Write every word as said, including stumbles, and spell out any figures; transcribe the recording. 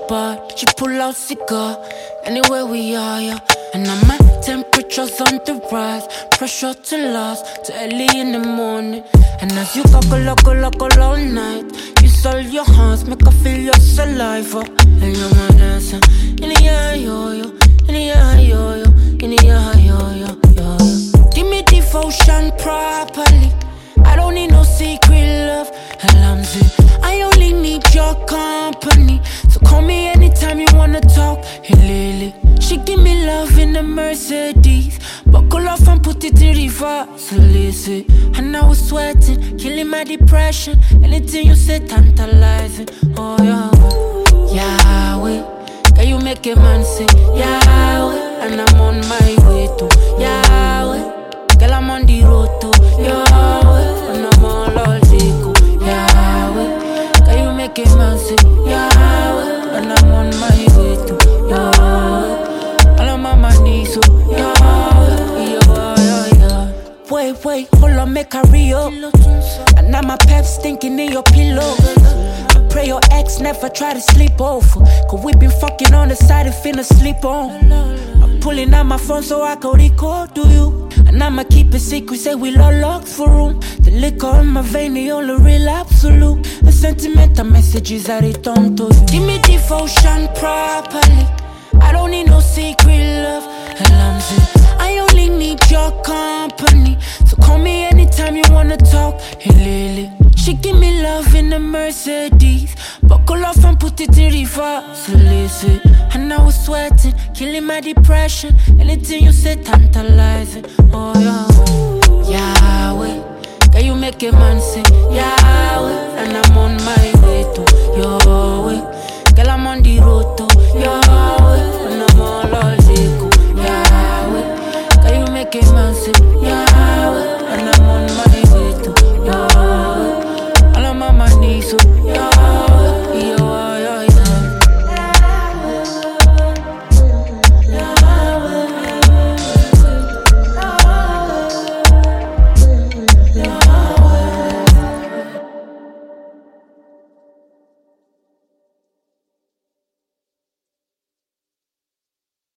part, she pull out cigar. Anywhere we are, yeah. And now my temperature's on the rise, pressure to last till early in the morning. And as you goggle, goggle, goggle all night, you solve your hands, make her feel your saliva. And you're my dancer in the air, yo, yo, in the air, yo, yo, in the air, yo, yo, yo. Give me devotion properly. I don't need no secret love. Hell, I'm Z. I only need your company. So call me anytime you wanna talk. Hey, Lily. She give me love in the Mercedes. Buckle off and put it in reverse. So listen. And I was sweating, killing my depression. Anything you say tantalizing. Oh, yeah. Yahweh. Can you make a man say Yahweh? And I'm on my way to Yahweh. Girl, I'm on the road to Yahweh. And I'm all all Zico. Yahweh. Can you make a man say Yahweh? And I'm on my way to Yahweh. All I'm on my knees, so Yahweh. Yeah, yeah, yeah. Wait, wait, hold on, make a real. And now my pep stinking in your pillow. I pray your ex never try to sleep over. Cause we been fucking on the side and finna sleep on. I'm pulling out my phone so I can record to you. And I'ma keep it secret, say we all locked for room. The liquor in my vein, the only real absolute. The sentimental messages I return to you. Give me devotion properly. I don't need no secret love. Hell, I'm Z. I only need your company. So call me anytime you wanna talk. Hey, Lily. She give me love in the Mercedes. Buckle off and put it in reverse. So listen. And I was sweating, killing my depression. Anything you say tantalizing. Oh, yeah. Yahweh. Can you make a man say Yahweh? And I'm on my